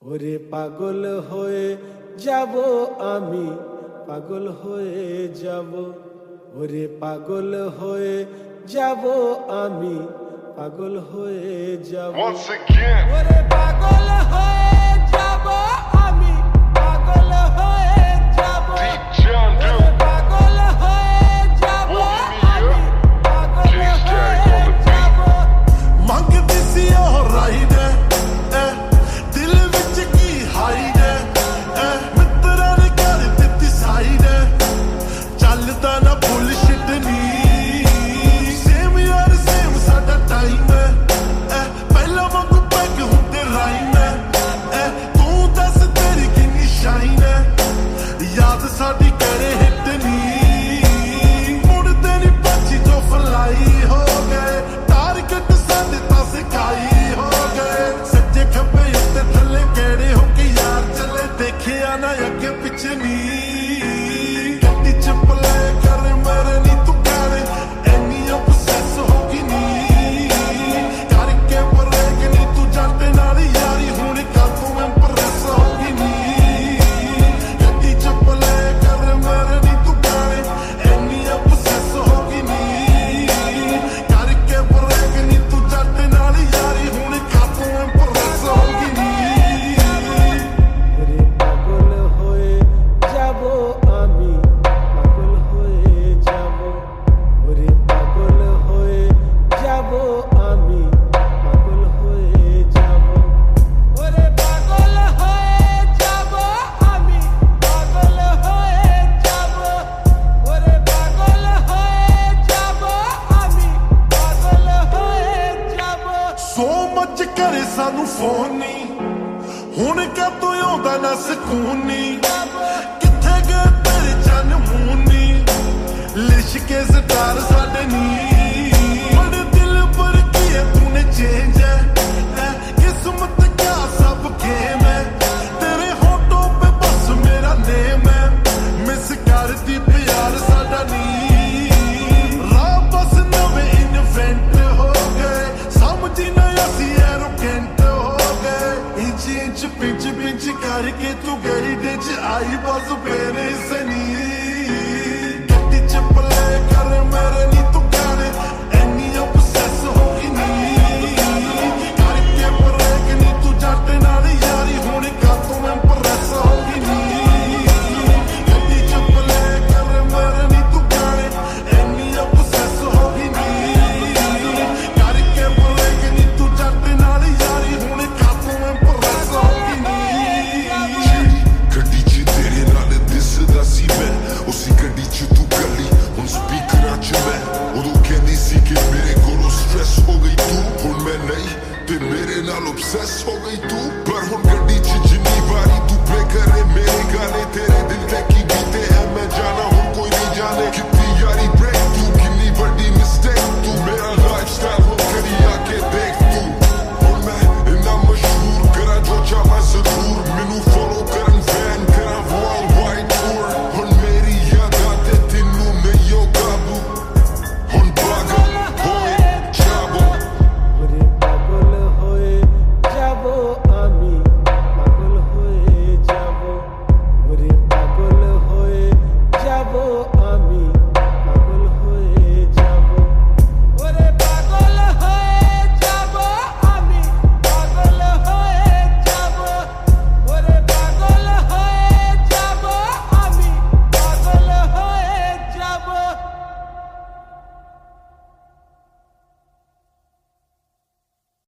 ওরে পাগল হয়ে যাব আমি, পাগল হয়ে যাব, ওরে পাগল হয়ে যাব আমি, পাগল হয়ে যাব। Once again, ওরে পাগল হয়ে যাব আমি, পাগল হয়ে যাব, Deep John ওরে Duke, পাগল হয়ে যাব আমি, পাগল হয়ে যাব। ਮੰਗਦੀ ਸੀ ਉਹ ਰਾਈਡ ਦਿਲ ਵਿੱਚ ਕੀ ਹਾਈਡ ਮਿੱਤਰਾਂ ਨੇ ਕਰ ਦਿੱਤੀ ਸਾਈਡ ਚੱਲਦਾ ਨਾ ਬੁਲਸ਼ਿਟ ਨੀ ਸੇਮ ਯਾਰ ਸੇਮ ਸਾਡਾ ਟਾਈਮ ਪਹਿਲਾਂ ਵਾਂਗੂ ਪੈਗ ਹੁੰਦੇ ਰਾਈਮ ਤੂੰ ਦੱਸ ਤੇਰੀ ਕਿੰਨੀ ਸ਼ਾਈਨ ਯਾਦ ਸਾਡੀ ਕਰੇ ਹਿੱਟ ਨੀ ਮੁੜਦੇ ਨੀ ਬੱਚੀ ਜੋ ਫਲਾਈ ਹੋ ਗਏ ਟਾਰਗੇਟ ਸਾਡੇ ਤਾਂ ਸਿਖਾਈ ਹੋ ਗਏ ਸੱਜੇ ਖੱਬੇ ਉੱਤੇ ਥੱਲੇ ਕਿਹੜੇ ਹੋ ਕੇ ਯਾਰ ਚੱਲੇ ਦੇਖਿਆ ਨਾ ਅੱਗੇ ਪਿੱਛੇ ਨੀ ਗੱਡੀ ਚ ਪਲੇ ਕਰ ਮੇਰੇ ਨੀ ਤੂੰ ਕਰੇ ਐਨੀ ਅਬਸੈਸ ਹੋ ਗਈ ਨੀ ਕਰਕੇ ਬਰੇਕ ਨੀ ਤੂੰ ਜਾਂਦੇ ਨਾਲ ਯਾਰੀ ਹੁਣ ਕਰ ਤੂੰ ਇੰਪ੍ਰੈਸ ਹੋ ਗਈ ਨੀ ਗੱਡੀ ਚ ਪਲੇ ਕਰ ਮੇਰੇ ਨੀ ਤੂੰ ਕਰੇ ਐਨੀ ਅਬਸੈਸ ਹੋ ਗਈ ਨੀ ਕਰਕੇ ਬਰੇਕ ਨੀ ਤੂੰ ਜਾਂਦੇ ਨਾਲ ਯਾਰੀ ਹੁਣ ਕਰ ਤੂੰ ਇੰਪ੍ਰੈਸ ਹੋ ਗਈ ਨੀ ওরে পাগল হয়ে যাব আমি, পাগল হয়ে যাব, ওরে পাগল হয়ে যাব আমি, পাগল হয়ে যাব, ওরে পাগল হয়ে যাব আমি, পাগল হয়ে যাব, ওরে পাগল হয়ে যাব আমি, পাগল হয়ে যাব। ਸੋ ਮੱਚ ਕਰੇ ਸਾਨੂੰ ਫੋਨ ਨੀ ਹੁਣ ਕਦੋਂ ਆਉਂਦਾ ਨਾ ਸਕੂਨ ਨੀ ਕਿੱਥੇ ਗਏ ਤੇਰੇ ਚੰਨ ਮੂੰਹ ਨੀ ਲਿਸ਼ਕੇ ਸਟਾਰ ਸਾਡੇ ਨੀ ਬੜੇ ਦਿਲ ਪਰ ਕੀ ਹੈ ਤੂਨੇ ਚੇਂਜ ਹੈ ਕਿਸਮਤ ਕਿਆ ਸਭ ਗੇਮ ਹੈ ਤੇਰੇ ਹੋਟੋਂ ਪੇ ਬਸ ਮੇਰਾ ਨੇਮ ਹੈ ਮਿਸ ਕਰਦੀ ਪਿਆਰ ਸਾਡਾ ਨੀ ਰਾਹ ਬਸ ਨਵੇਂ ਇਨਵੈਂਟ ਹੋ ਗਏ ਸਮਝੀ ਨਾ ਅਸੀਂ ਐਰੋਗੈਂਟ ਹੋ ਗਏ ਇੰਚ ਇੰਚ ਪਿੰਚ ਪਿੰਚ ਕਰਕੇ ਤੂੰ ਗਈ ਦੇ ਚ ਆਈ ਬਸ ਮੇਰੇ ਸੇ